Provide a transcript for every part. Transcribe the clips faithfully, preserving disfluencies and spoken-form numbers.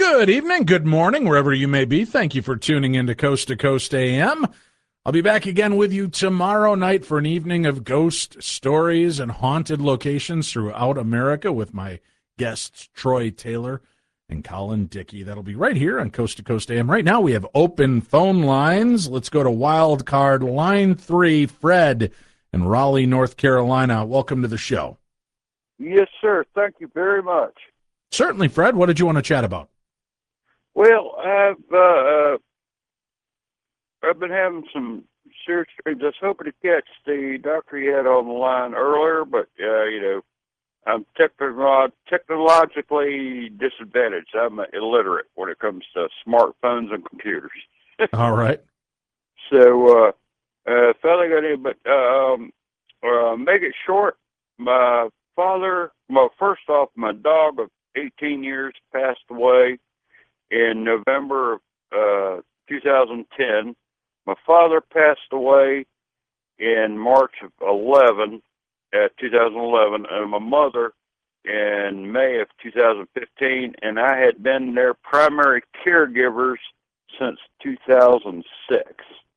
Good evening, good morning, wherever you may be. Thank you for tuning in to Coast to Coast A M. I'll be back again with you tomorrow night for an evening of ghost stories and haunted locations throughout America with my guests, Troy Taylor and Colin Dickey. That'll be right here on Coast to Coast A M. Right now we have open phone lines. Let's go to wild card line three, Fred in Raleigh, North Carolina. Welcome to the show. Yes, sir. Thank you very much. Certainly, Fred. What did you want to chat about? Well, I've uh, I've been having some serious dreams. I was hoping to catch the doctor you had on the line earlier, but uh, you know, I'm technolo- technologically disadvantaged. I'm illiterate when it comes to smartphones and computers. All right. So, uh, uh, finally got in, but um, uh, make it short. My father, well, first off, my dog of eighteen years passed away in November of uh, two thousand ten. My father passed away in March of eleven, uh, two thousand eleven, and my mother in May of two thousand fifteen, and I had been their primary caregivers since two thousand six.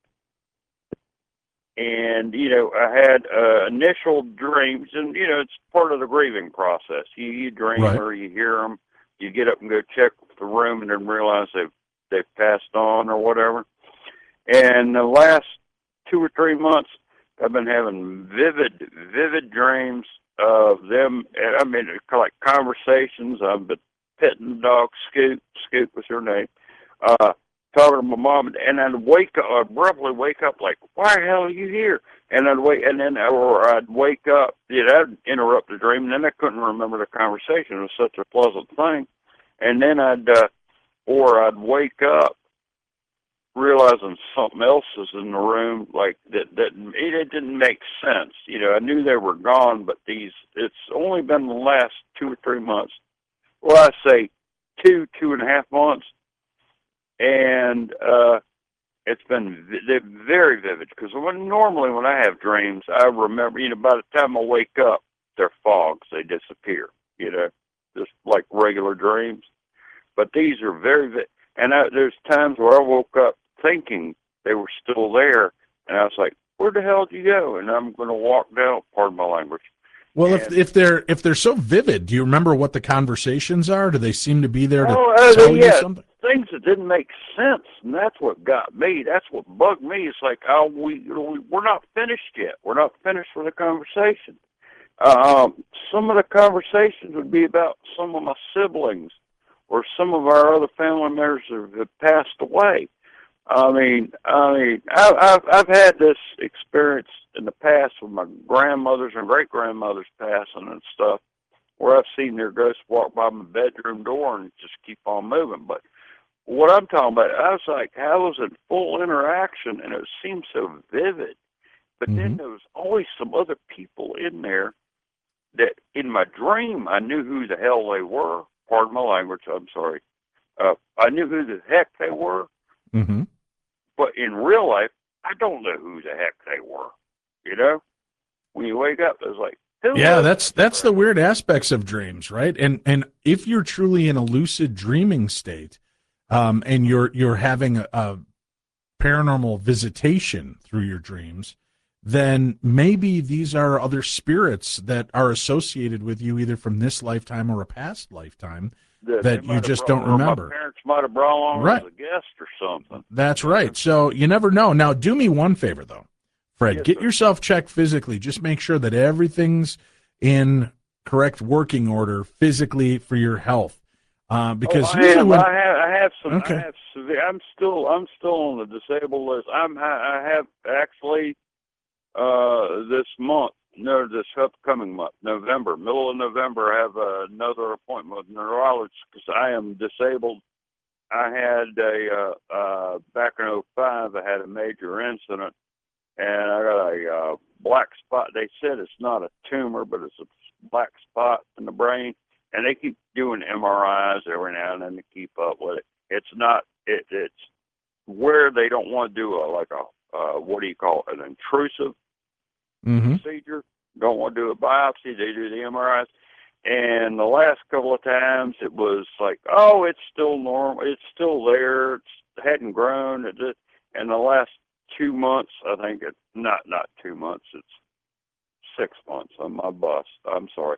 And, you know, I had uh, initial dreams, and, you know, it's part of the grieving process. You, you dream Right. or you hear them, you get up and go check the room and then realize they've, they've passed on or whatever. And the last two or three months, I've been having vivid, vivid dreams of them. I mean, like conversations. I've been petting the dog, Scoot. Scoot was her name. Uh, talking to my mom, and I'd wake up, abruptly wake up like, why the hell are you here? And I'd wait, and then, or I'd wake up, you know, I'd interrupt the dream, and then I couldn't remember the conversation. It was such a pleasant thing. And then I'd, uh, or I'd wake up realizing something else is in the room, like that, that it, it didn't make sense. You know, I knew they were gone, but these, it's only been the last two or three months. Well, I say two, two and a half months. And uh, it's been vi- very vivid because when, normally when I have dreams, I remember, you know, by the time I wake up, they're fogs. They disappear, you know, just like regular dreams. But these are very vivid. And I, there's times where I woke up thinking they were still there. And I was like, where the hell did you go? And I'm going to walk down, pardon my language. Well, And, if if they're if they're so vivid, do you remember what the conversations are? Do they seem to be there to oh, uh, tell yeah, you something? things that didn't make sense, and that's what got me. That's what bugged me. It's like, oh, we, we we're not finished yet. We're not finished with the conversation. Um, some of the conversations would be about some of my siblings or some of our other family members that have passed away. I mean, I mean, I, I've I've had this experience in the past with my grandmothers and great grandmothers passing and stuff, where I've seen their ghosts walk by my bedroom door and just keep on moving. But what I'm talking about, I was like, I was in full interaction, and it seemed so vivid. But Mm-hmm. then there was always some other people in there that, in my dream, I knew who the hell they were. Pardon my language. I'm sorry. Uh, I knew who the heck they were. Mm-hmm. But in real life, I don't know who the heck they were. You know, when you wake up, it's like, who Yeah, was that's that's the weird aspects of dreams, right? And and if you're truly in a lucid dreaming state, um, and you're you're having a, a paranormal visitation through your dreams, then maybe these are other spirits that are associated with you either from this lifetime or a past lifetime that they that you might have just brought, don't or remember. my parents might have brought along Right. as a guest or something. That's right. So you never know. Now, do me one favor, though, Fred. Yes, get sir. yourself checked physically. Just make sure that everything's in correct working order physically for your health. Uh, because oh, I usually am. when I have. I have some. okay, I have severe. I'm still. I'm still on the disabled list. I'm. I have actually uh, this month. No, this upcoming month, November, middle of November, I have uh, another appointment with a neurologist because I am disabled. I had a uh, uh, back in oh five. I had a major incident, and I got a uh, black spot. They said it's not a tumor, but it's a black spot in the brain, and they keep doing M R Is every now and then to keep up with it. It's not. It, it's where they don't want to do a like a uh, what do you call it? An intrusive mm-hmm. procedure. Don't want to do a biopsy. They do the M R Is. And the last couple of times it was like, oh, it's still normal. It's still there. It's, it hadn't grown. It just, and the last two months, I think it, not, not two months, it's six months on my bust. I'm sorry.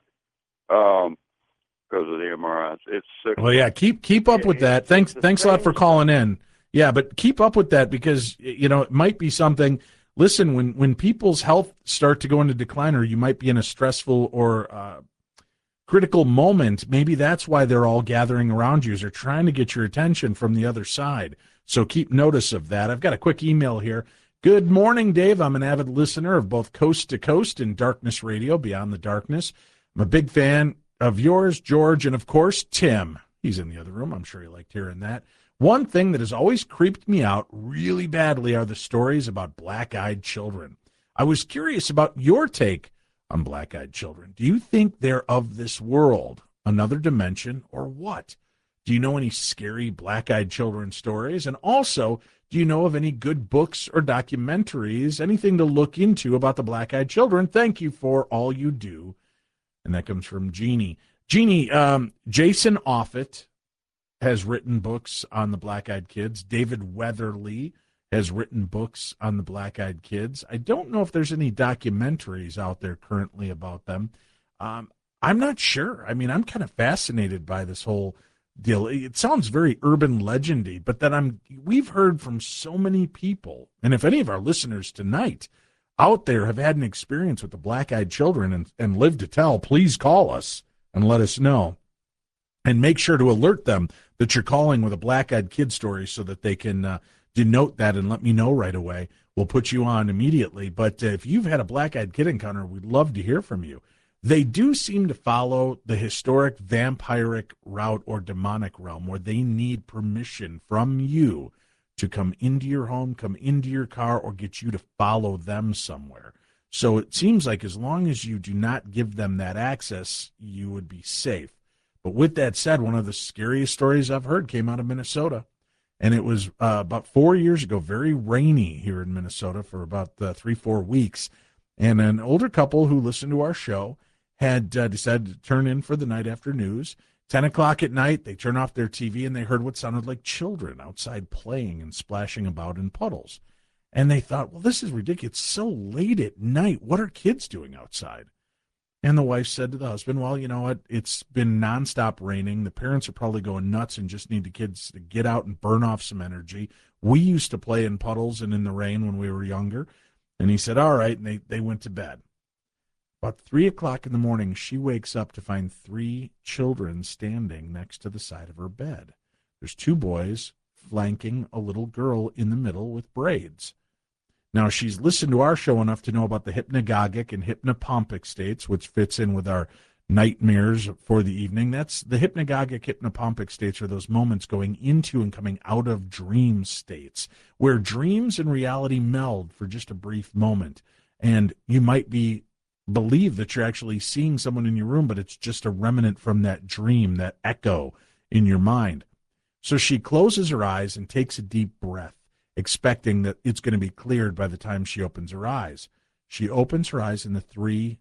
Um, because of the M R Is. It's six Well, yeah, keep keep up with that. Thanks thanks a lot for calling in. Yeah, but keep up with that because, you know, it might be something. Listen, when, when people's health start to go into decline or you might be in a stressful or uh, critical moment, maybe that's why they're all gathering around you. They're trying to get your attention from the other side. So keep notice of that. I've got a quick email here. Good morning, Dave. I'm an avid listener of both Coast to Coast and Darkness Radio, Beyond the Darkness. I'm a big fan of yours, George, and, of course, Tim. He's in the other room. I'm sure he liked hearing that. One thing that has always creeped me out really badly are the stories about black-eyed children. I was curious about your take on black-eyed children. Do you think they're of this world, another dimension, or what? Do you know any scary black-eyed children stories? And also, do you know of any good books or documentaries, anything to look into about the black-eyed children? Thank you for all you do. And that comes from Jeannie. Jeannie, um, Jason Offutt has written books on the black-eyed kids. David Weatherly has written books on the black-eyed kids. I don't know if there's any documentaries out there currently about them. Um, I'm not sure. I mean, I'm kind of fascinated by this whole deal. It sounds very urban legendy, but then I'm we've heard from so many people, and if any of our listeners tonight out there have had an experience with the black-eyed children and, and live to tell, please call us and let us know. And make sure to alert them that you're calling with a black-eyed kid story so that they can uh, denote that and let me know right away. We'll put you on immediately. But uh, if you've had a black-eyed kid encounter, we'd love to hear from you. They do seem to follow the historic vampiric route or demonic realm where they need permission from you to come into your home, come into your car, or get you to follow them somewhere. So it seems like as long as you do not give them that access, you would be safe. But with that said, one of the scariest stories I've heard came out of Minnesota. And it was uh, about four years ago, very rainy here in Minnesota for about uh, three, four weeks. And an older couple who listened to our show had uh, decided to turn in for the night after news. ten o'clock at night, they turned off their T V and they heard what sounded like children outside playing and splashing about in puddles. And they thought, well, this is ridiculous. It's so late at night. What are kids doing outside? And the wife said to the husband, well, you know what? It's been nonstop raining. The parents are probably going nuts and just need the kids to get out and burn off some energy. We used to play in puddles and in the rain when we were younger. And he said, all right. And they, they went to bed. About three o'clock in the morning, she wakes up to find three children standing next to the side of her bed. There's two boys flanking a little girl in the middle with braids. Now, she's listened to our show enough to know about the hypnagogic and hypnopompic states, which fits in with our nightmares for the evening. That's the hypnagogic, hypnopompic states are those moments going into and coming out of dream states, where dreams and reality meld for just a brief moment. And you might be believe that you're actually seeing someone in your room, but it's just a remnant from that dream, that echo in your mind. So she closes her eyes and takes a deep breath, expecting that it's going to be cleared by the time she opens her eyes. She opens her eyes, and the three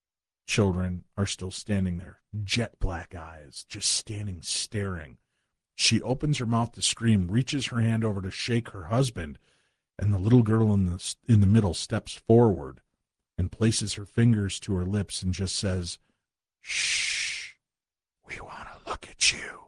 children are still standing there, jet black eyes, just standing, staring. She opens her mouth to scream, reaches her hand over to shake her husband, and the little girl in the in the middle steps forward and places her fingers to her lips and just says, shh, we want to look at you.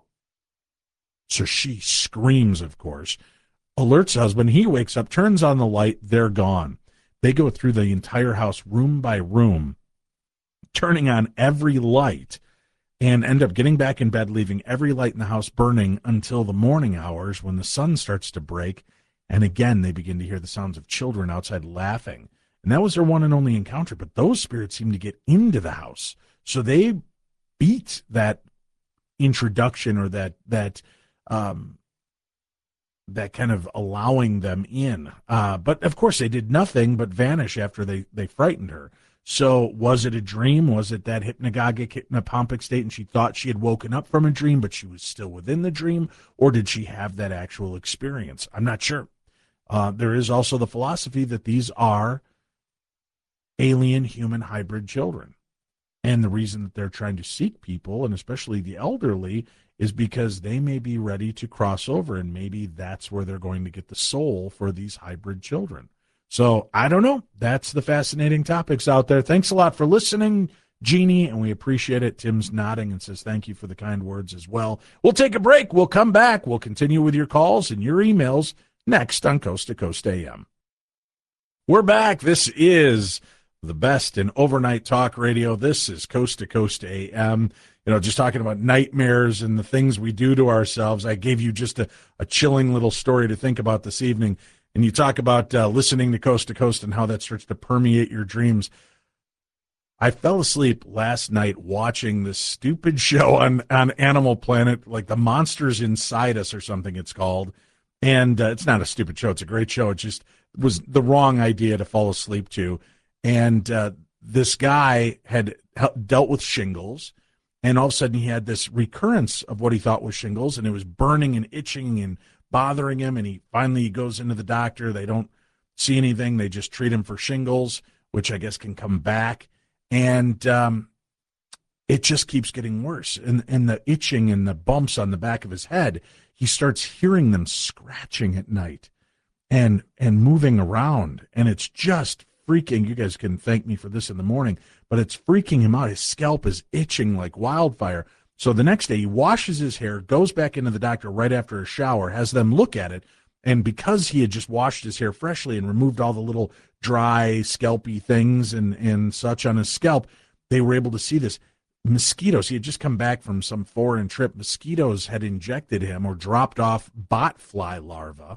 So she screams, of course, alerts husband. He wakes up, turns on the light. They're gone. They go through the entire house, room by room, turning on every light, and end up getting back in bed, leaving every light in the house burning until the morning hours when the sun starts to break. And again, they begin to hear the sounds of children outside laughing. And that was their one and only encounter. But those spirits seem to get into the house. So they beat that introduction or that, that, um, that kind of allowing them in. Uh, but, of course, they did nothing but vanish after they, they frightened her. So was it a dream? Was it that hypnagogic, hypnopompic state, and she thought she had woken up from a dream, but she was still within the dream? Or did she have that actual experience? I'm not sure. Uh, there is also the philosophy that these are alien human hybrid children. And the reason that they're trying to seek people, and especially the elderly, is because they may be ready to cross over, and maybe that's where they're going to get the soul for these hybrid children. So I don't know. That's the fascinating topics out there. Thanks a lot for listening, Jeannie, and we appreciate it. Tim's nodding and says thank you for the kind words as well. We'll take a break. We'll come back. We'll continue with your calls and your emails next on Coast to Coast A M. We're back. This is the best in overnight talk radio. This is Coast to Coast A M. You know, just talking about nightmares and the things we do to ourselves. I gave you just a, a chilling little story to think about this evening. And you talk about uh, listening to Coast to Coast and how that starts to permeate your dreams. I fell asleep last night watching this stupid show on, on Animal Planet, like The Monsters Inside Us or something it's called. And uh, it's not a stupid show. It's a great show. It just was the wrong idea to fall asleep to. And uh, this guy had dealt with shingles, and all of a sudden he had this recurrence of what he thought was shingles, and it was burning and itching and bothering him. And he finally goes into the doctor. They don't see anything. They just treat him for shingles, which I guess can come back. And um, it just keeps getting worse. And, and the itching and the bumps on the back of his head, he starts hearing them scratching at night and and moving around. And it's just freaking, you guys can thank me for this in the morning, but it's freaking him out. His scalp is itching like wildfire. So the next day he washes his hair, goes back into the doctor right after a shower, has them look at it. And because he had just washed his hair freshly and removed all the little dry, scalpy things and, and such on his scalp, they were able to see this. Mosquitoes, he had just come back from some foreign trip. Mosquitoes had injected him or dropped off botfly larvae.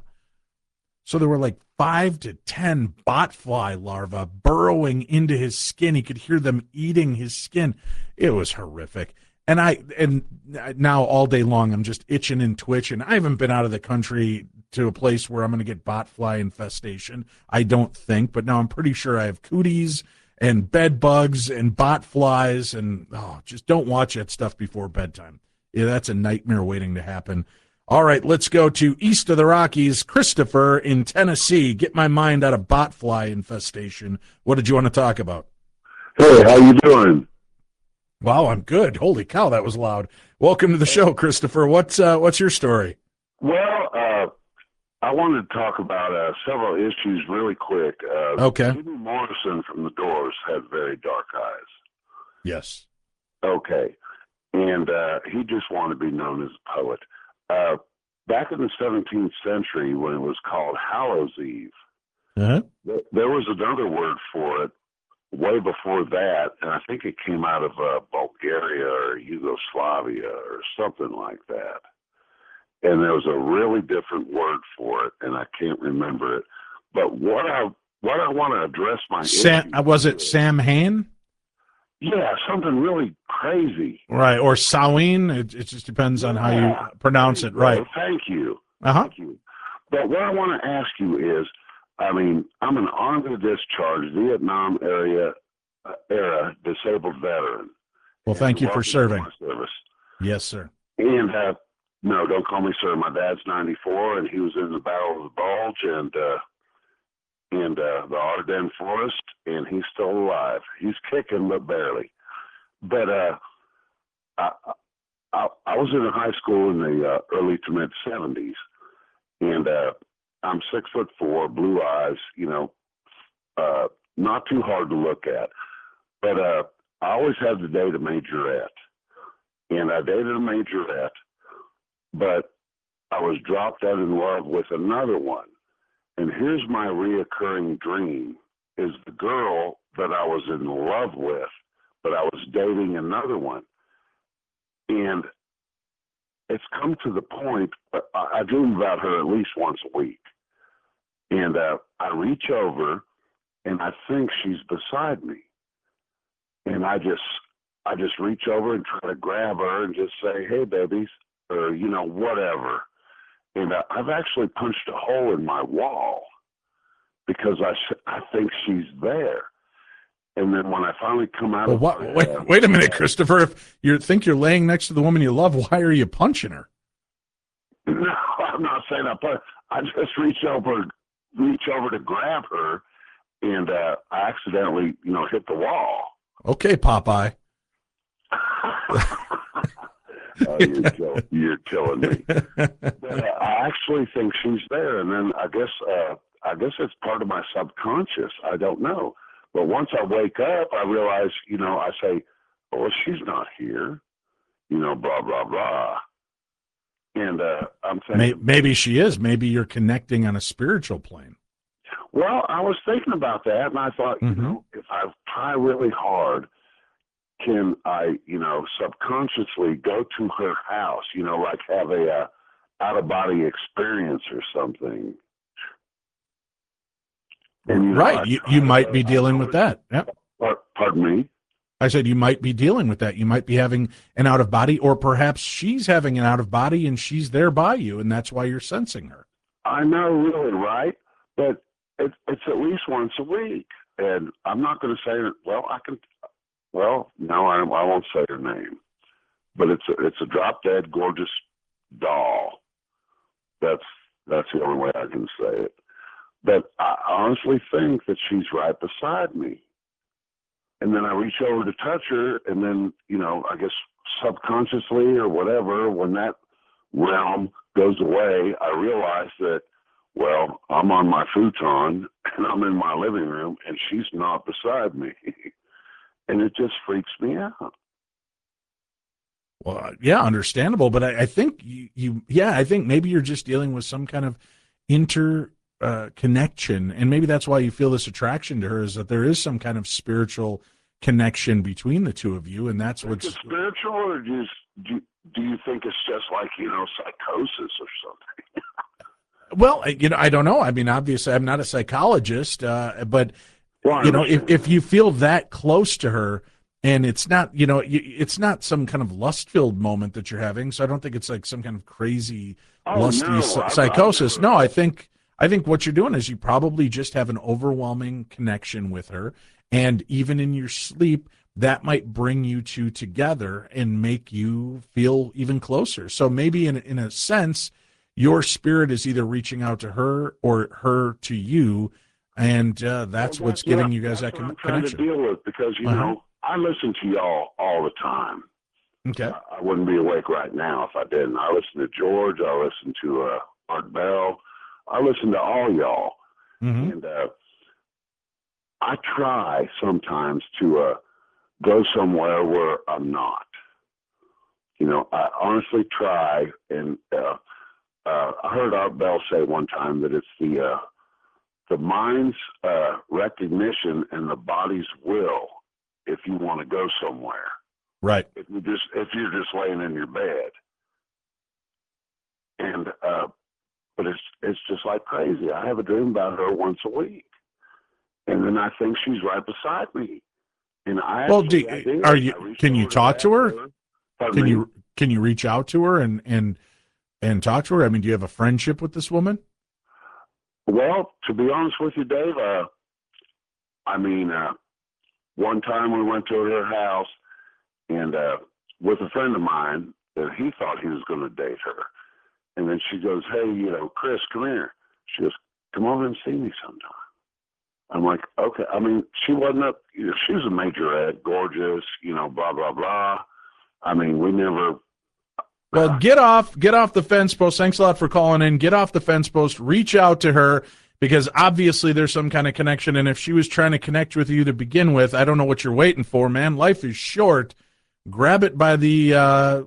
So there were like five to ten botfly larvae burrowing into his skin. He could hear them eating his skin. It was horrific. And I and now all day long I'm just itching and twitching. I haven't been out of the country to a place where I'm going to get botfly infestation. I don't think, but now I'm pretty sure I have cooties and bed bugs and botflies, and oh, just don't watch that stuff before bedtime. Yeah, that's a nightmare waiting to happen. All right, let's go to east of the Rockies. Christopher in Tennessee. Get my mind out of botfly infestation. What did you want to talk about? Hey, how you doing? Wow, I'm good. Holy cow, that was loud. Welcome to the show, Christopher. What's uh, what's your story? Well, uh, I wanted to talk about uh, several issues really quick. Uh, okay. Jimmy Morrison from The Doors had very dark eyes. Yes. Okay. And uh, he just wanted to be known as a poet. Uh, back in the seventeenth century, when it was called Hallows Eve, uh-huh. th- there was another word for it way before that, and I think it came out of uh, Bulgaria or Yugoslavia or something like that. And there was a really different word for it, and I can't remember it. But what I what I want to address my Sam, issue was it is, Samhain? Yeah, something really crazy. Right, or Samhain. It, it just depends on how you pronounce it. Right. Thank you. Uh-huh. Thank you. But what I want to ask you is, I mean, I'm an on-the-discharge Vietnam area uh, era disabled veteran. Well, thank you for serving. Service. Yes, sir. And uh, no, don't call me sir. My dad's ninety-four, and he was in the Battle of the Bulge and uh, and uh, the Ardennes Forest, and he's still alive. He's kicking, but barely. But uh, I, I, I was in high school in the uh, early to mid seventies, and uh, I'm six foot four, blue eyes, you know, uh, not too hard to look at. But uh, I always had to date a majorette, and I dated a majorette, but I was dropped out in love with another one. And here's my reoccurring dream, is the girl that I was in love with, but I was dating another one. And it's come to the point, I, I dream about her at least once a week. And uh, I reach over, and I think she's beside me. And I just, I just reach over and try to grab her and just say, "Hey, babies," or, you know, whatever. And uh, I've actually punched a hole in my wall because I, I think she's there. And then when I finally come out well, of what, my, wait, uh, wait a minute, Christopher. If you think you're laying next to the woman you love, why are you punching her? No, I'm not saying that, but I just reach over, reach over to grab her, and uh, I accidentally, you know, hit the wall. Okay, Popeye. Oh, you're, kill, you're killing me. But, uh, I actually think she's there, and then I guess uh, I guess it's part of my subconscious. I don't know. But once I wake up, I realize, you know, I say, "Oh, well, she's not here," you know, blah blah blah. And uh, I'm thinking, maybe she is. Maybe you're connecting on a spiritual plane. Well, I was thinking about that, and I thought, mm-hmm. you know, if I try really hard, can I, you know, subconsciously go to her house, you know, like have a uh, out-of-body experience or something? And, you right. know, you you might to, be dealing with that. Yep. Pardon me? I said you might be dealing with that. You might be having an out-of-body, or perhaps she's having an out-of-body and she's there by you, and that's why you're sensing her. I know, really, right? But it, it's at least once a week. And I'm not going to say, well, I can, well, no, I, I won't say her name. But it's a, it's a drop-dead, gorgeous doll. That's, that's the only way I can say it. But I honestly think that she's right beside me. And then I reach over to touch her, and then, you know, I guess subconsciously or whatever, when that realm goes away, I realize that, well, I'm on my futon, and I'm in my living room, and she's not beside me. And it just freaks me out. Well, yeah, understandable. But I, I think you, you, yeah, I think maybe you're just dealing with some kind of inter uh, connection, and maybe that's why you feel this attraction to her, is that there is some kind of spiritual connection between the two of you, and that's what's it's spiritual. Or do you, do, do you think it's just like, you know, psychosis or something? Well, you know, I don't know. I mean, obviously, I'm not a psychologist, uh, but well, you know, if if you feel that close to her, and it's not, you know, it's not some kind of lust-filled moment that you're having. So I don't think it's like some kind of crazy oh, lusty no, psychosis. I've, I've no, I think I think what you're doing is you probably just have an overwhelming connection with her. And even in your sleep, that might bring you two together and make you feel even closer. So maybe in, in a sense, your spirit is either reaching out to her or her to you. And uh, that's well, what's that's giving what, you guys that's that con- what I'm trying connection. to deal with, because, you uh-huh. know, I listen to y'all all the time. Okay. I, I wouldn't be awake right now if I didn't. I listen to George. I listen to uh, Art Bell. I listen to all y'all. Mm-hmm. And uh, I try sometimes to uh, go somewhere where I'm not. You know, I honestly try. And uh, uh, I heard Art Bell say one time that it's the uh, the mind's uh, recognition and the body's will if you want to go somewhere. Right. If you just if you're just laying in your bed. And uh, but it's it's just like crazy. I have a dream about her once a week. And then I think she's right beside me. And I well, actually, do, I did. are you? Can you talk to her? her. Can me? you can you reach out to her and and and talk to her? I mean, do you have a friendship with this woman? Well, to be honest with you, Dave, uh, I mean, uh, one time we went to her house, and uh, with a friend of mine that he thought he was going to date her, and then she goes, "Hey, you know, Chris, come here." She goes, "Come over and see me sometime." I'm like, okay. I mean, she wasn't up, you know, she was a majorette, gorgeous, you know, blah, blah, blah. I mean, we never. Well, uh, get off, get off the fence post. Thanks a lot for calling in. Get off the fence post. Reach out to her, because obviously there's some kind of connection. And if she was trying to connect with you to begin with, I don't know what you're waiting for, man. Life is short. Grab it by the uh,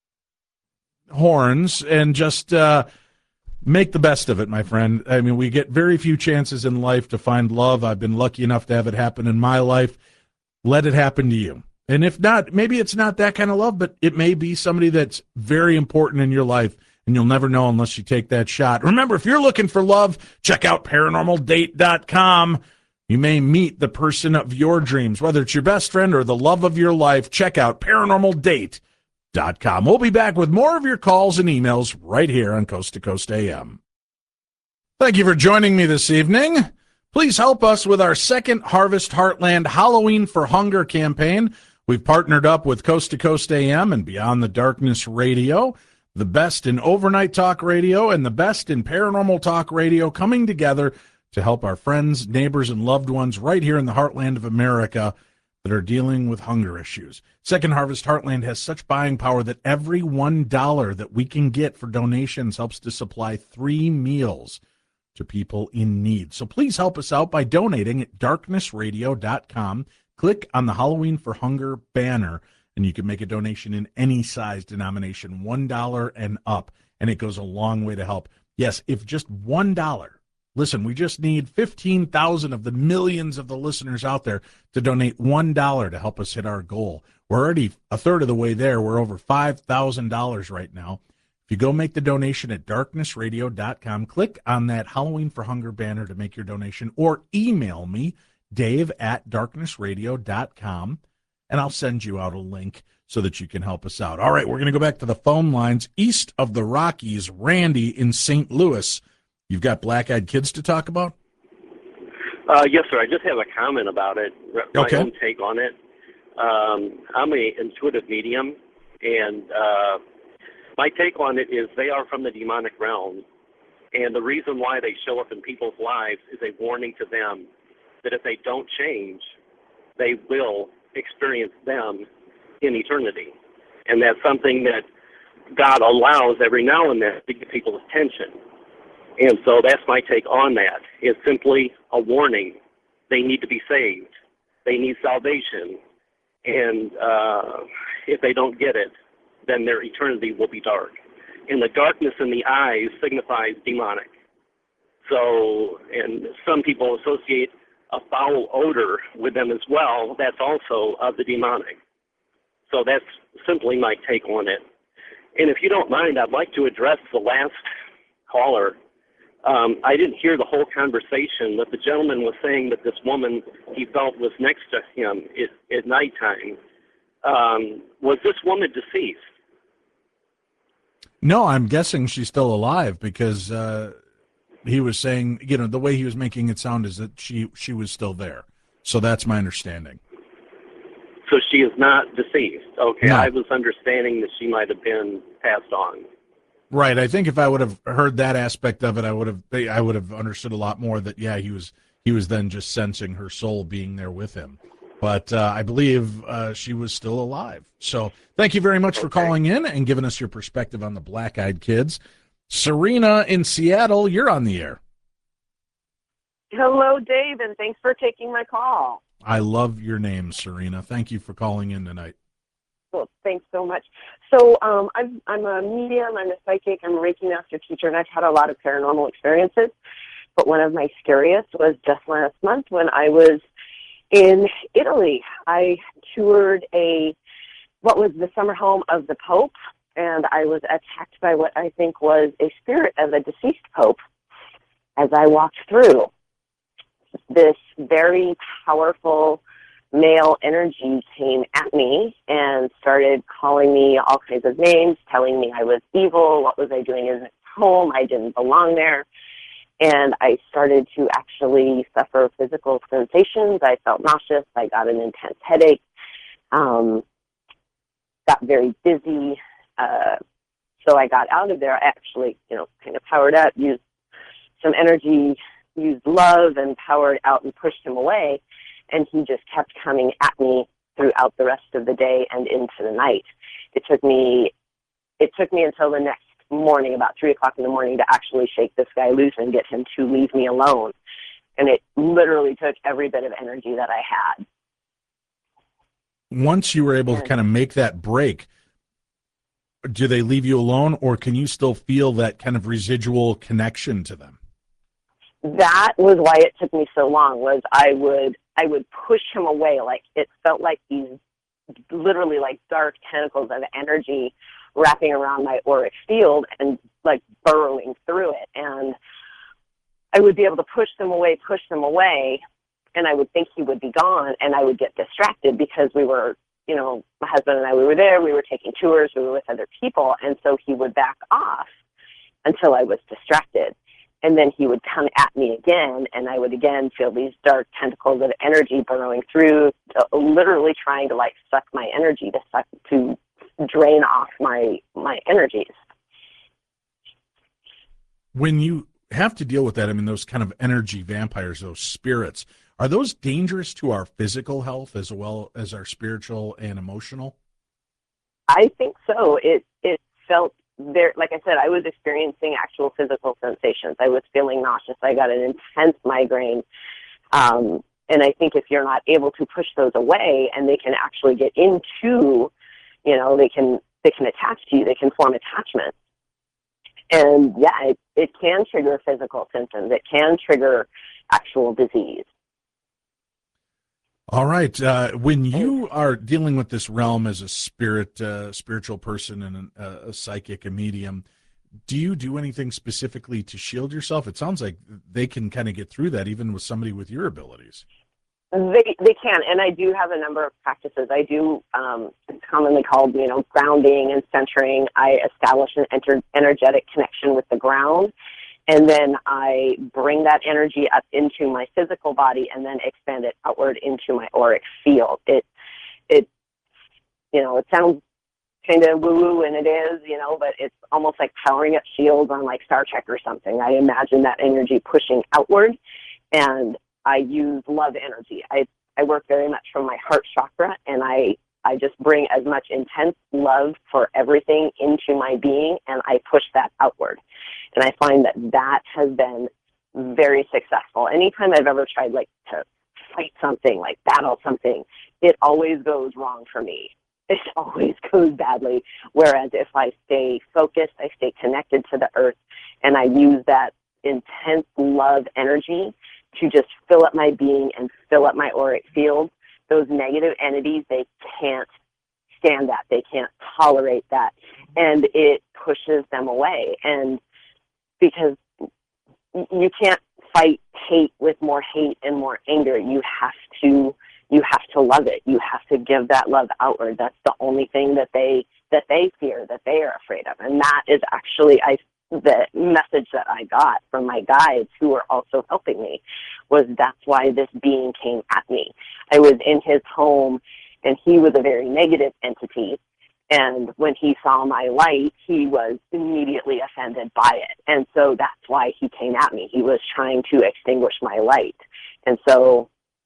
horns and just uh, make the best of it, my friend. I mean, we get very few chances in life to find love. I've been lucky enough to have it happen in my life. Let it happen to you. And if not, maybe it's not that kind of love, but it may be somebody that's very important in your life, and you'll never know unless you take that shot. Remember, if you're looking for love, check out paranormal date dot com. You may meet the person of your dreams, whether it's your best friend or the love of your life. Check out paranormal date dot com. We'll be back with more of your calls and emails right here on Coast to Coast A M. Thank you for joining me this evening. Please help us with our second Harvest Heartland Halloween for Hunger campaign. We've partnered up with Coast to Coast A M and Beyond the Darkness Radio, the best in overnight talk radio and the best in paranormal talk radio, coming together to help our friends, neighbors, and loved ones right here in the heartland of America that are dealing with hunger issues. Second Harvest Heartland has such buying power that every one dollar that we can get for donations helps to supply three meals to people in need. So please help us out by donating at darkness radio dot com. Click on the Halloween for Hunger banner, and you can make a donation in any size denomination, one dollar and up, and it goes a long way to help. Yes, if just one dollar. Listen, we just need fifteen thousand of the millions of the listeners out there to donate one dollar to help us hit our goal. We're already a third of the way there. We're over five thousand dollars right now. If you go make the donation at darkness radio dot com, click on that Halloween for Hunger banner to make your donation, or email me, Dave at darkness radio dot com, and I'll send you out a link so that you can help us out. All right, we're going to go back to the phone lines east of the Rockies. Randy in Saint Louis. You've got Black-Eyed Kids to talk about? Uh, yes, sir. I just have a comment about it, my Okay. own take on it. Um, I'm a intuitive medium, and uh, my take on it is they are from the demonic realm, and the reason why they show up in people's lives is a warning to them that if they don't change, they will experience them in eternity. And that's something that God allows every now and then to get people's attention. And so that's my take on that. It's simply a warning. They need to be saved. They need salvation. And uh, if they don't get it, then their eternity will be dark. And the darkness in the eyes signifies demonic. So, and some people associate a foul odor with them as well. That's also of the demonic. So that's simply my take on it. And if you don't mind, I'd like to address the last caller. Um, I didn't hear the whole conversation, but the gentleman was saying that this woman he felt was next to him at, at nighttime. Um, was this woman deceased? No, I'm guessing she's still alive because uh, he was saying, you know, the way he was making it sound is that she, she was still there. So that's my understanding. So she is not deceased. Okay, No. I was understanding that she might have been passed on. Right. I think if I would have heard that aspect of it, I would have I would have understood a lot more that, yeah, he was he was then just sensing her soul being there with him. But uh, I believe uh, she was still alive. So thank you very much for Okay. calling in and giving us your perspective on the Black-Eyed Kids. Serena in Seattle, you're on the air. Hello, Dave, and thanks for taking my call. I love your name, Serena. Thank you for calling in tonight. Well, thanks so much. So um, I'm, I'm a medium, I'm a psychic, I'm a Reiki master teacher, and I've had a lot of paranormal experiences. But one of my scariest was just last month when I was in Italy. I toured a what was the summer home of the Pope, and I was attacked by what I think was a spirit of a deceased Pope as I walked through. This very powerful male energy came at me and started calling me all kinds of names, telling me I was evil, what was I doing in this home, I didn't belong there. And I started to actually suffer physical sensations. I felt nauseous. I got an intense headache. Um, got very dizzy. Uh, so I got out of there. I actually, you know, kind of powered up, used some energy, used love, and powered out and pushed him away. And he just kept coming at me throughout the rest of the day and into the night. It took me, it took me until the next morning, about three o'clock in the morning, to actually shake this guy loose and get him to leave me alone. And it literally took every bit of energy that I had. Once you were able to kind of make that break, do they leave you alone, or can you still feel that kind of residual connection to them? That was why it took me so long, was I would I would push him away. Like, it felt like these literally like dark tentacles of energy wrapping around my auric field and like burrowing through it. And I would be able to push them away, push them away, and I would think he would be gone, and I would get distracted because we were, you know, my husband and I, we were there, we were taking tours, we were with other people, and so he would back off until I was distracted. And then he would come at me again, and I would again feel these dark tentacles of energy burrowing through, uh, literally trying to like suck my energy, to suck, to drain off my my energies. When you have to deal with that, I mean, those kind of energy vampires, those spirits, Are those dangerous to our physical health as well as our spiritual and emotional? I think so. It it felt there. Like I said, I was experiencing actual physical sensations. I was feeling nauseous. I got an intense migraine. Um, and I think if you're not able to push those away, and they can actually get into, you know, they can they can attach to you. They can form attachments. And yeah, it, it can trigger physical symptoms. It can trigger actual disease. All right. Uh, when you are dealing with this realm as a spirit, uh, spiritual person and a, a psychic, a medium, do you do anything specifically to shield yourself? It sounds like they can kind of get through that even with somebody with your abilities. They they can, and I do have a number of practices. I do, um, it's commonly called, you know, grounding and centering. I establish an enter, energetic connection with the ground, and then I bring that energy up into my physical body and then expand it outward into my auric field. It, it, you know, it sounds kind of woo-woo, and it is, you know, but it's almost like powering up shields on like Star Trek or something. I imagine that energy pushing outward, and I use love energy. I, I work very much from my heart chakra, and I, I just bring as much intense love for everything into my being, and I push that outward. And I find that that has been very successful. Anytime I've ever tried like to fight something, like battle something, it always goes wrong for me. It always goes badly. Whereas if I stay focused, I stay connected to the earth, and I use that intense love energy to just fill up my being and fill up my auric field, those negative entities, they can't stand that. They can't tolerate that. And it pushes them away. And because you can't fight hate with more hate and more anger, you have to you have to love it. You have to give that love outward. That's the only thing that they that they fear, that they are afraid of. And that is actually, I the message that I got from my guides, who were also helping me, was that's why this being came at me. I was in his home, and he was a very negative entity. And when he saw my light, he was immediately offended by it. And so that's why he came at me. He was trying to extinguish my light. And so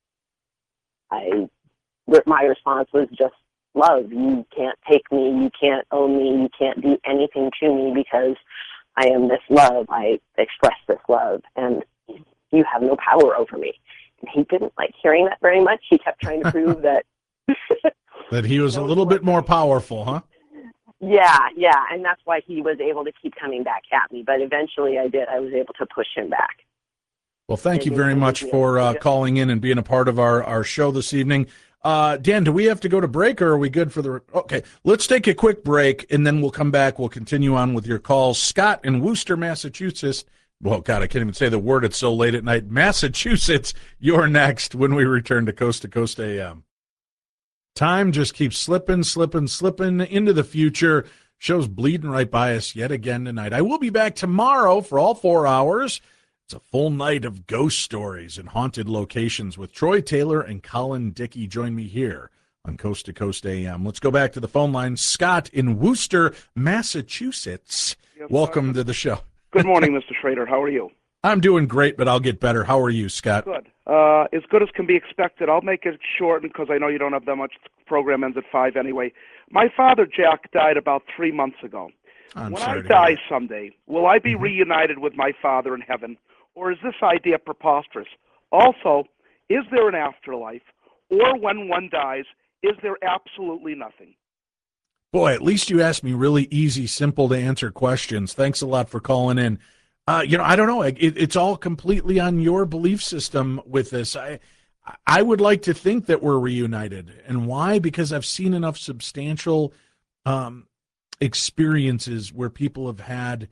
I, my response was just love. You can't take me. You can't own me. You can't do anything to me, because I am this love. I express this love, and you have no power over me. And he didn't like hearing that very much. He kept trying to prove that that he was a little bit more powerful, huh? Yeah, yeah, and that's why he was able to keep coming back at me. But eventually I did. I was able to push him back. Well, thank you very much for uh, calling in and being a part of our, our show this evening. Uh, Dan, do we have to go to break, or are we good for the... Okay, let's take a quick break, and then we'll come back. We'll continue on with your calls. Scott in Worcester, Massachusetts. Well, God, I can't even say the word. It's so late at night. Massachusetts, you're next when we return to Coast to Coast A M. Time just keeps slipping, slipping, slipping into the future. Show's bleeding right by us yet again tonight. I will be back tomorrow for all four hours. It's a full night of ghost stories and haunted locations with Troy Taylor and Colin Dickey. Join me here on Coast to Coast A M. Let's go back to the phone line. Scott in Worcester, Massachusetts. Yes, Welcome sir. to the show. Good morning, Mister Schrader. How are you? I'm doing great, but I'll get better. How are you, Scott? Good. Uh, as good as can be expected. I'll make it short because I know you don't have that much. Program ends at five anyway. My father, Jack, died about three months ago. I'm when sorry I to die hear that. someday, will I be Mhm. reunited with my father in heaven, or is this idea preposterous? Also, is there an afterlife, or when one dies, is there absolutely nothing? Boy, at least you asked me really easy, simple to answer questions. Thanks a lot for calling in. Uh, you know, I don't know. It, it's all completely on your belief system with this. I, I would like to think that we're reunited. And why? Because I've seen enough substantial um, experiences where people have had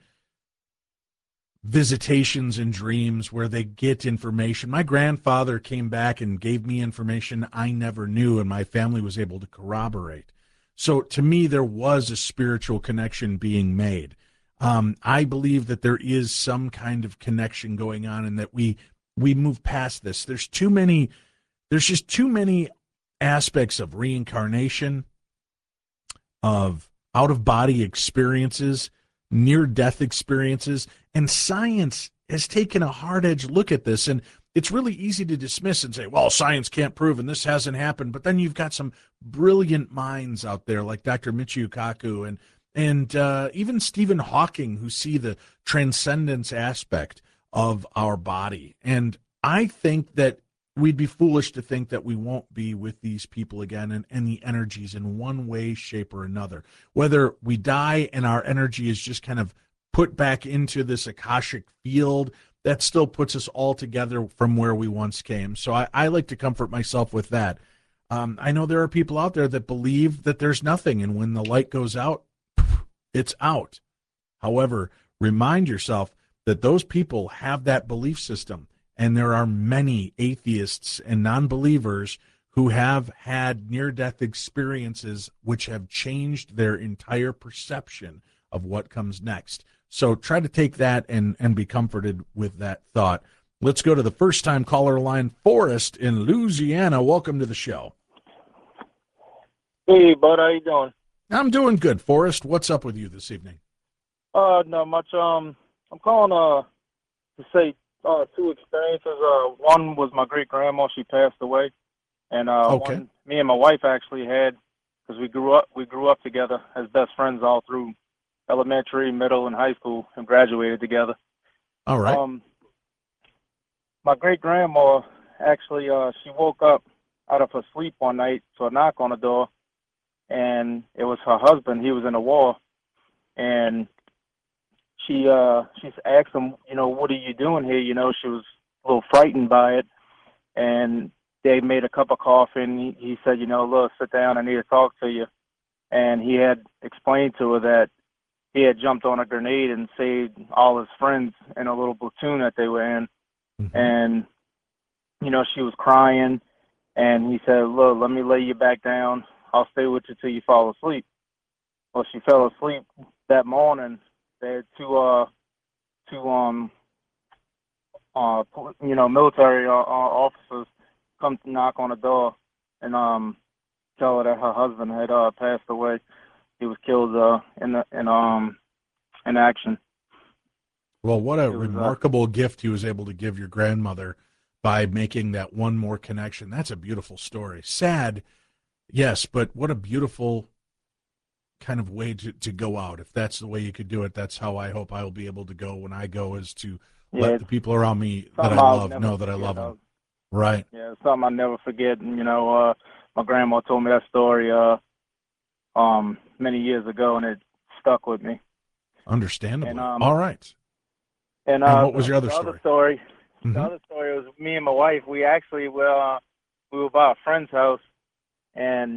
visitations and dreams where they get information. My grandfather came back and gave me information I never knew, and my family was able to corroborate. So to me, there was a spiritual connection being made. Um, I believe that there is some kind of connection going on, and that we we move past this. There's too many. There's just too many aspects of reincarnation, of out-of-body experiences, near-death experiences, and science has taken a hard-edged look at this. And it's really easy to dismiss and say, well, science can't prove and this hasn't happened. But then you've got some brilliant minds out there like Doctor Michio Kaku and and uh, even Stephen Hawking, who see the transcendence aspect of our body. And I think that we'd be foolish to think that we won't be with these people again and, and the energies in one way, shape, or another. Whether we die and our energy is just kind of put back into this Akashic field, that still puts us all together from where we once came. So I, I like to comfort myself with that. Um, I know there are people out there that believe that there's nothing, and when the light goes out, it's out. However, remind yourself that those people have that belief system, and there are many atheists and non-believers who have had near-death experiences which have changed their entire perception of what comes next. So try to take that and, and be comforted with that thought. Let's go to the first-time caller line, Forrest in Louisiana. Welcome to the show. Hey, bud, how you doing? I'm doing good, Forrest. What's up with you this evening? Uh, not much. Um, I'm calling uh to say uh two experiences. Uh, one was my great grandma. She passed away, and uh, Okay. one me and my wife actually had, because we grew up we grew up together as best friends all through elementary, middle, and high school, and graduated together. All right. Um, my great grandma actually uh she woke up out of her sleep one night to a knock on the door, and it was her husband. He was in the war, and she uh she asked him, you know, what are you doing here? You know, she was a little frightened by it, and they made a cup of coffee, and he, he said, you know, look, sit down, I need to talk to you. And he had explained to her that he had jumped on a grenade and saved all his friends in a little platoon that they were in. Mm-hmm. And, you know, she was crying, and he said, look, let me lay you back down. I'll stay with you till you fall asleep. Well, she fell asleep that morning. They had two, uh, two, um, uh, you know, military uh, officers come to knock on the door and um, tell her that her husband had uh, passed away. He was killed uh, in the in um in action. Well, what a It was, uh, remarkable gift he was able to give your grandmother by making that one more connection. That's a beautiful story. Sad, yes, but what a beautiful kind of way to, to go out. If that's the way you could do it, that's how I hope I will be able to go when I go, is to Yeah, let it's the people around me that I something I'll love never know that I forget, love uh, them. Right. Yeah, it's something I never forget. And, you know, uh, my grandma told me that story uh, um, many years ago, and it stuck with me. Understandably. And, um, All right. And, And uh, what was the, your other the story? Other story Mhm. The other story was me and my wife. We actually were uh, we were by a friend's house, and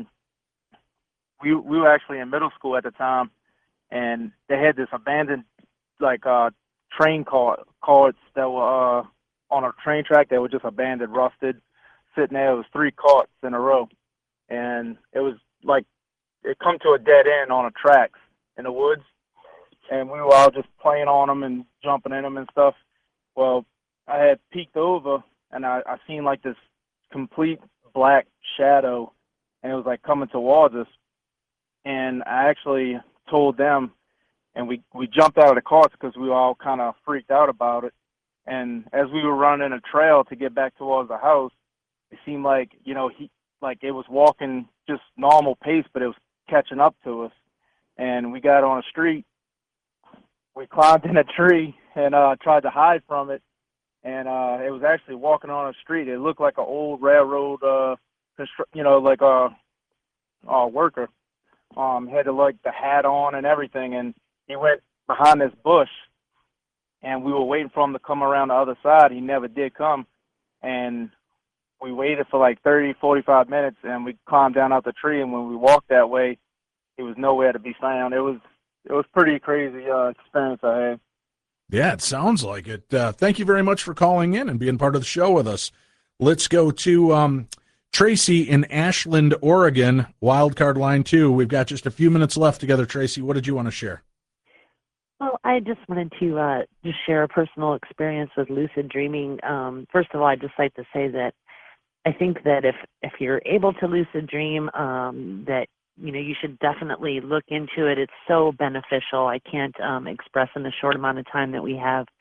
we we were actually in middle school at the time, and they had this abandoned like uh, train car carts that were uh, on a train track that were just abandoned, rusted, sitting there. It was three carts in a row, and it was like it come to a dead end on a tracks in the woods, and we were all just playing on them and jumping in them and stuff. Well, I had peeked over, and I, I seen like this complete black shadow, and it was like coming towards us. And I actually told them, and we, we jumped out of the carts because we were all kind of freaked out about it. And as we were running a trail to get back towards the house, it seemed like, you know, he like it was walking just normal pace, but it was catching up to us. And we got on a street. We climbed in a tree and uh, tried to hide from it. And uh, it was actually walking on a street. It looked like an old railroad, uh, constru- you know, like a, a worker. Um, had the, like the hat on and everything. And he went behind this bush, and we were waiting for him to come around the other side. He never did come. And we waited for like thirty, forty-five minutes, and we climbed down out the tree. And when we walked that way, he was nowhere to be found. It was it was pretty crazy uh, experience I had. Yeah, it sounds like it. Uh, thank you very much for calling in and being part of the show with us. Let's go to um, Tracy in Ashland, Oregon, wildcard line two. We've got just a few minutes left together. Tracy, what did you want to share? Well, I just wanted to uh, just share a personal experience with lucid dreaming. Um, first of all, I'd just like to say that I think that if, if you're able to lucid dream, um, that you know, you should definitely look into it. It's so beneficial. I can't um, express in the short amount of time that we have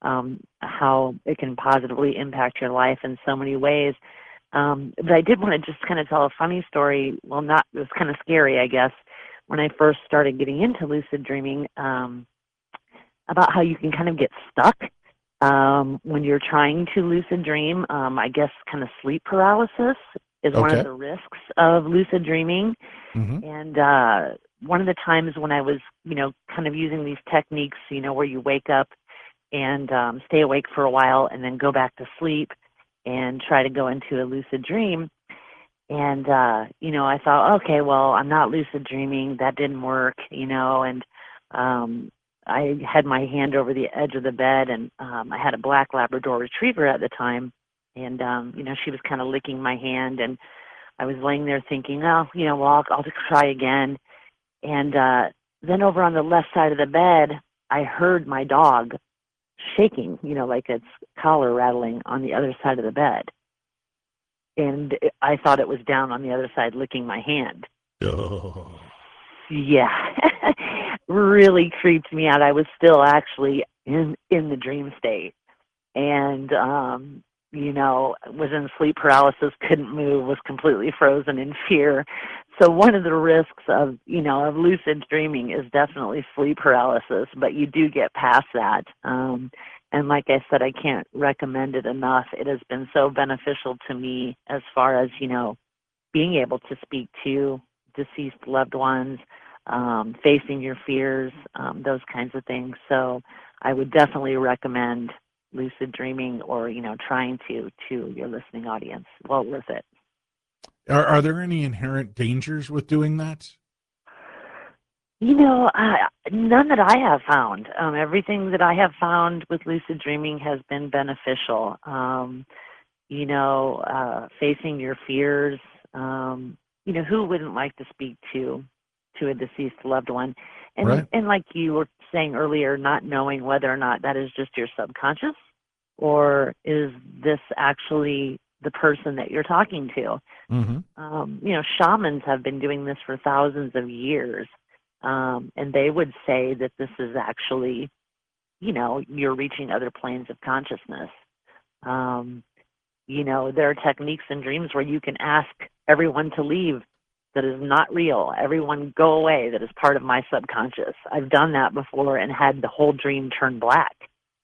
um, how it can positively impact your life in so many ways. Um, but I did want to just kind of tell a funny story. Well, not, it was kind of scary, I guess, when I first started getting into lucid dreaming, um, about how you can kind of get stuck um, when you're trying to lucid dream. Um, I guess kind of sleep paralysis is one Okay. of the risks of lucid dreaming. Mm-hmm. And uh, one of the times when I was, you know, kind of using these techniques, you know, where you wake up and um, stay awake for a while and then go back to sleep and try to go into a lucid dream. And, uh, you know, I thought, okay, well, I'm not lucid dreaming. That didn't work, you know, and um, I had my hand over the edge of the bed, and um, I had a black Labrador retriever at the time. And, um, you know, she was kind of licking my hand, and I was laying there thinking, oh, you know, well, I'll, I'll just try again. And uh, then over on the left side of the bed, I heard my dog shaking, you know, like its collar rattling on the other side of the bed. And it, I thought it was down on the other side licking my hand. Oh. Yeah, really creeped me out. I was still actually in, in the dream state. And, um, you know, was in sleep paralysis, couldn't move, was completely frozen in fear. So one of the risks of, you know, of lucid dreaming is definitely sleep paralysis, but you do get past that. Um, and like I said, I can't recommend it enough. It has been so beneficial to me as far as, you know, being able to speak to deceased loved ones, um, facing your fears, um, those kinds of things. So I would definitely recommend lucid dreaming, or, you know, trying to, to your listening audience. Well worth it. Are, are there any inherent dangers with doing that? You know, uh, none that I have found. Um, everything that I have found with lucid dreaming has been beneficial. Um, you know, uh, facing your fears, um, you know, who wouldn't like to speak to, to a deceased loved one? And, Right. and like you were saying earlier, not knowing whether or not that is just your subconscious, or is this actually the person that you're talking to? Mm-hmm. Um, you know, shamans have been doing this for thousands of years, um, and they would say that this is actually, you know, you're reaching other planes of consciousness. Um, you know, there are techniques in dreams where you can ask everyone to leave that is not real. Everyone go away that is part of my subconscious. I've done that before and had the whole dream turn black.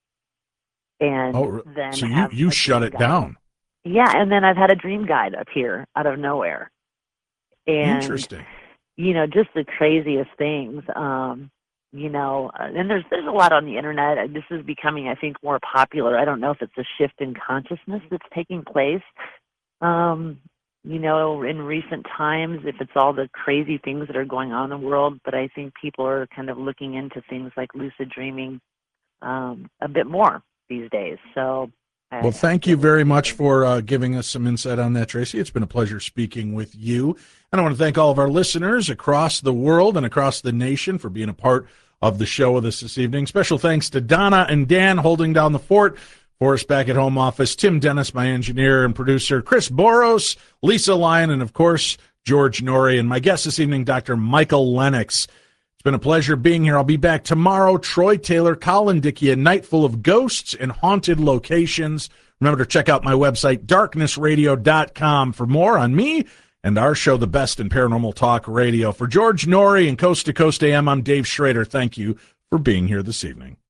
And Oh, then so you, have you a shut dream it guide. down. Yeah, and then I've had a dream guide appear out of nowhere. And, Interesting. you know, just the craziest things. Um, you know, uh, and there's there's a lot on the internet. Uh, This is becoming, I think, more popular. I don't know if it's a shift in consciousness that's taking place. Um, you know, in recent times, if it's all the crazy things that are going on in the world, but I think people are kind of looking into things like lucid dreaming um, a bit more these days. So, I, Well, thank I you feel very it's much interesting. for uh, giving us some insight on that, Tracy. It's been a pleasure speaking with you. And I want to thank all of our listeners across the world and across the nation for being a part of the show with us this evening. Special thanks to Donna and Dan holding down the fort for us back at home office, Tim Dennis, my engineer and producer, Chris Boros, Lisa Lyon, and, of course, George Norrie. And my guest this evening, Doctor Michael Lennox. It's been a pleasure being here. I'll be back tomorrow. Troy Taylor, Colin Dickey, a night full of ghosts and haunted locations. Remember to check out my website, darkness radio dot com, for more on me and our show, The Best in Paranormal Talk Radio. For George Norrie and Coast to Coast A M, I'm Dave Schrader. Thank you for being here this evening.